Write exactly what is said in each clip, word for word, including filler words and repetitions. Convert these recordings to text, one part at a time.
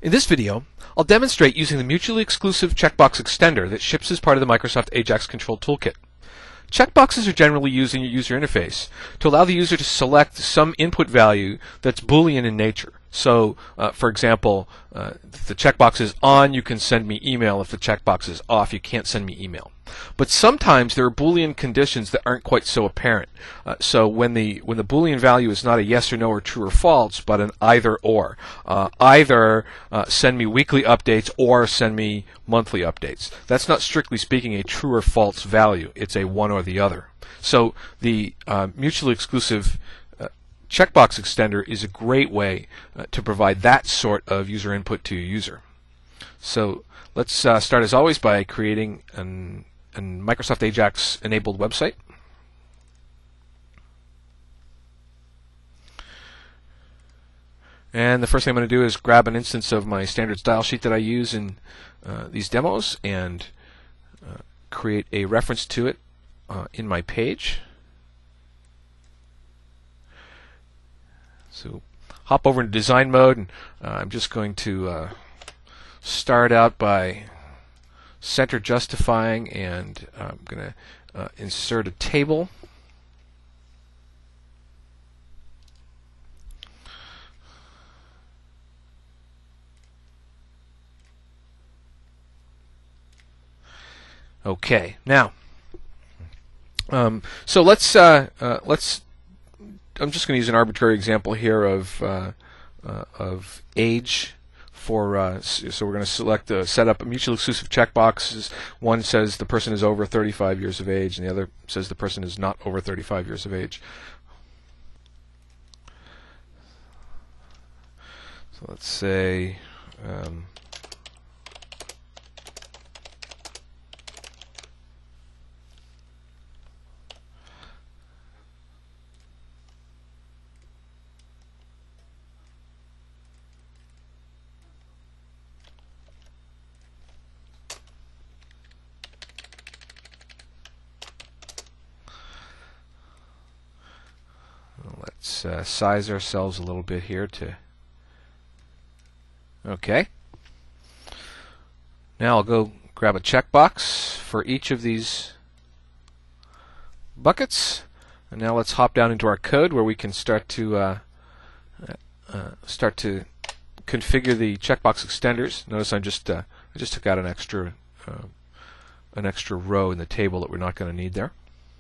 In this video, I'll demonstrate using the mutually exclusive checkbox extender that ships as part of the Microsoft Ajax Control Toolkit. Checkboxes are generally used in your user interface to allow the user to select some input value that's Boolean in nature. So, uh, for example, uh, if the checkbox is on, you can send me email. If the checkbox is off, you can't send me email. But sometimes there are Boolean conditions that aren't quite so apparent. Uh, so when the when the Boolean value is not a yes or no or true or false, but an either or, uh, either uh, send me weekly updates or send me monthly updates. That's not strictly speaking a true or false value. It's a one or the other. So the uh, mutually exclusive checkbox extender is a great way uh, to provide that sort of user input to your user. So let's uh, start as always by creating an, an Microsoft Ajax enabled website. And the first thing I'm going to do is grab an instance of my standard style sheet that I use in uh, these demos and uh, create a reference to it uh, in my page. So hop over into design mode, and uh, I'm just going to uh, start out by center justifying, and I'm going to uh, insert a table. Okay, now, um, so let's uh, uh, let's. I'm just going to use an arbitrary example here of uh, uh, of age for uh, so we're going to select uh, set up a mutually exclusive checkboxes. One says the person is over thirty-five years of age, and the other says the person is not over thirty-five years of age. So let's say um, Let's uh, size ourselves a little bit here to. Okay. Now I'll go grab a checkbox for each of these buckets, and now let's hop down into our code where we can start to uh, uh, start to configure the checkbox extenders. Notice I'm just uh, I just took out an extra uh, an extra row in the table that we're not going to need there.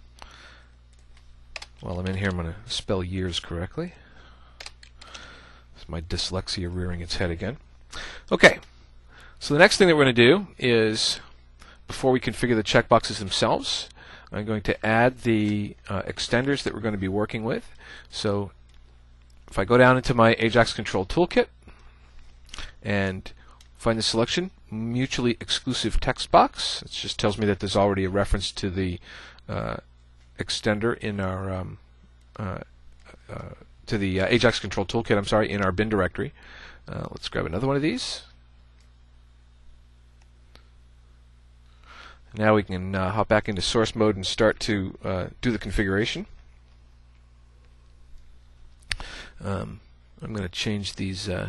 While I'm in here, I'm going to spell years correctly. It's my dyslexia rearing its head again. Okay, so the next thing that we're going to do is, before we configure the checkboxes themselves, I'm going to add the uh, extenders that we're going to be working with. So if I go down into my Ajax Control Toolkit and find the selection, Mutually Exclusive Text Box, it just tells me that there's already a reference to the uh, extender in our um, uh, uh, to the uh, Ajax Control Toolkit. I'm sorry, in our bin directory. Uh, let's grab another one of these. Now we can uh, hop back into source mode and start to uh, do the configuration. Um, I'm going to change these, uh,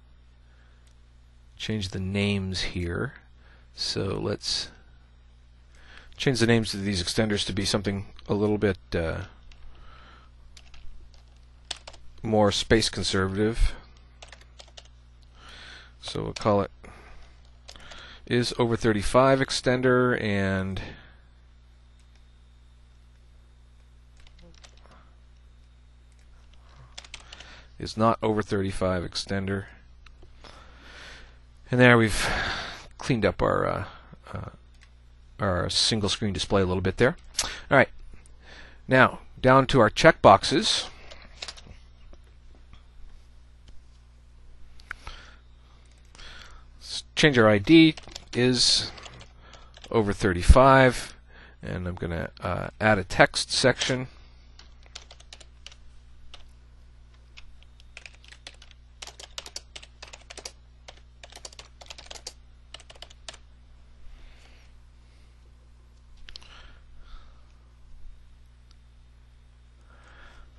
change the names here. So let's change the names of these extenders to be something a little bit uh, more space conservative. So we'll call it is over thirty-five extender and is not over thirty-five extender. And there we've cleaned up our uh, uh, our single screen display a little bit there. All right, now down to our checkboxes. Let's change our I D is over thirty-five, and I'm going to uh, add a text section.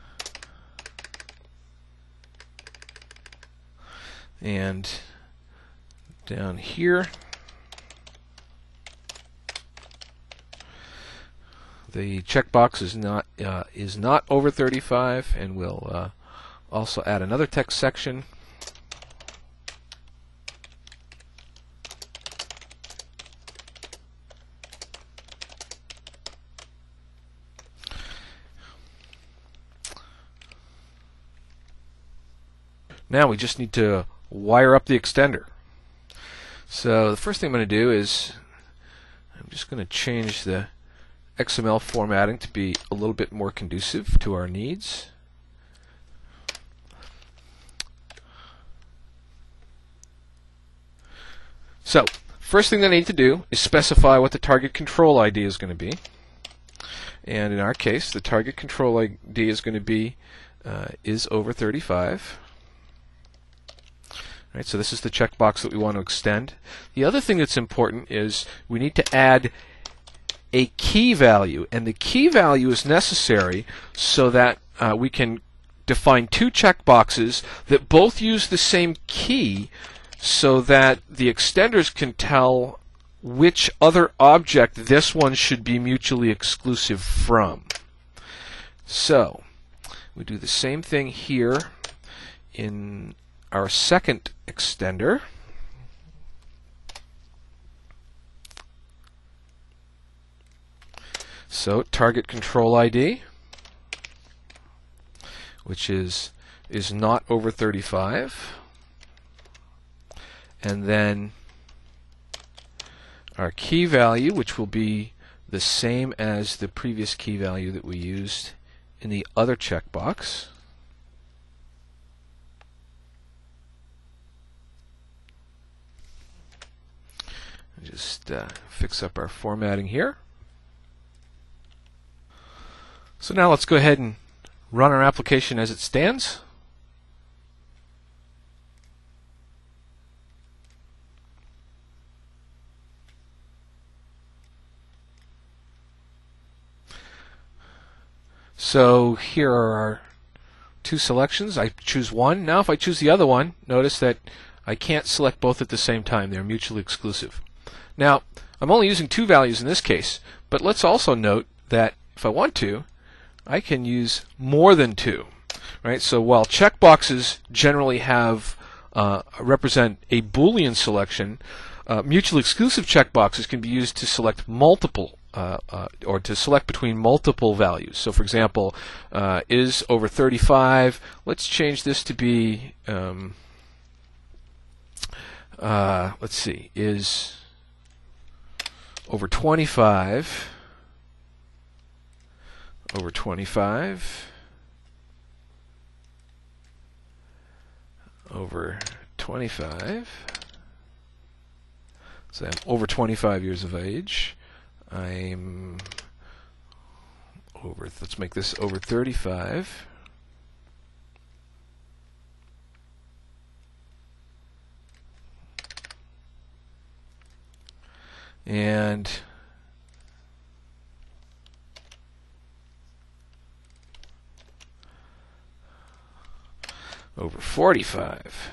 And down here, the checkbox is not uh, is not over thirty-five, and we'll uh, also add another text section. Now we just need to wire up the extender. So the first thing I'm going to do is I'm just going to change the X M L formatting to be a little bit more conducive to our needs. So first thing that I need to do is specify what the target control I D is going to be. And in our case, the target control I D is going to be uh, is over thirty-five. Right, so this is the checkbox that we want to extend. The other thing that's important is we need to add a key value, and the key value is necessary so that uh, we can define two checkboxes that both use the same key, so that the extenders can tell which other object this one should be mutually exclusive from. So we do the same thing here in our second extender. So target control I D, which is is not over thirty-five, and then our key value, which will be the same as the previous key value that we used in the other checkbox. Just uh, fix up our formatting here. So now let's go ahead and run our application as it stands. So here are our two selections. I choose one. Now if I choose the other one, notice that I can't select both at the same time. They're mutually exclusive. Now, I'm only using two values in this case, but let's also note that if I want to, I can use more than two. Right? So while checkboxes generally have uh, represent a Boolean selection, uh, mutually exclusive checkboxes can be used to select multiple uh, uh, or to select between multiple values. So for example, uh, is over thirty-five. Let's change this to be um, uh, let's see, is over twenty-five, over twenty-five, over twenty-five. So I'm over twenty-five years of age. I'm over, let's make this over thirty-five. And over forty-five.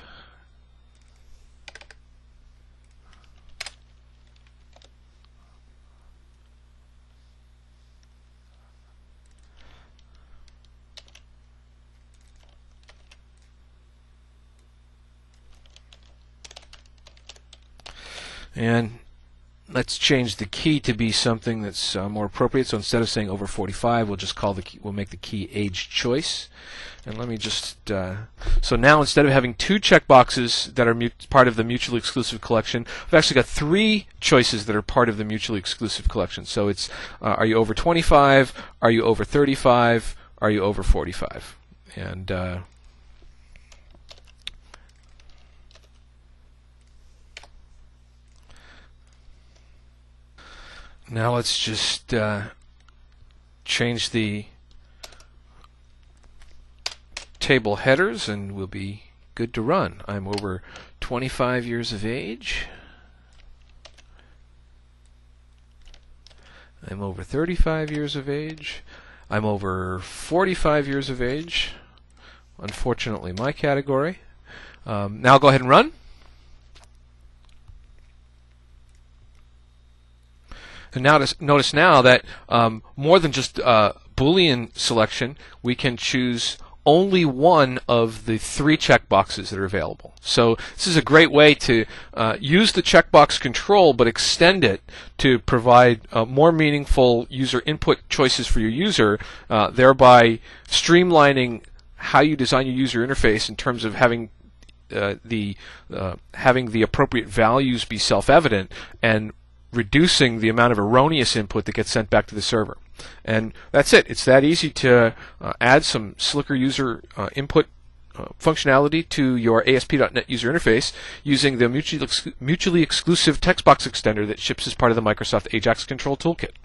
And let's change the key to be something that's uh, more appropriate. So instead of saying over forty-five, we'll just call the key, we'll make the key age choice. And let me just uh, so now instead of having two checkboxes that are part of the mutually exclusive collection, I've actually got three choices that are part of the mutually exclusive collection. So it's uh, are you over twenty-five? Are you over thirty-five? Are you over forty-five? And uh, now let's just uh, change the table headers and we'll be good to run. I'm over twenty-five years of age. I'm over thirty-five years of age. I'm over forty-five years of age. Unfortunately, my category. Um, now I'll go ahead and run. And notice, notice now that um, more than just uh, Boolean selection, we can choose only one of the three checkboxes that are available. So this is a great way to uh, use the checkbox control but extend it to provide uh, more meaningful user input choices for your user, uh, thereby streamlining how you design your user interface in terms of having uh, the uh, having the appropriate values be self-evident and reducing the amount of erroneous input that gets sent back to the server. And that's it. It's that easy to uh, add some slicker user uh, input uh, functionality to your A S P dot net user interface using the mutually, ex mutually exclusive text box extender that ships as part of the Microsoft Ajax Control Toolkit.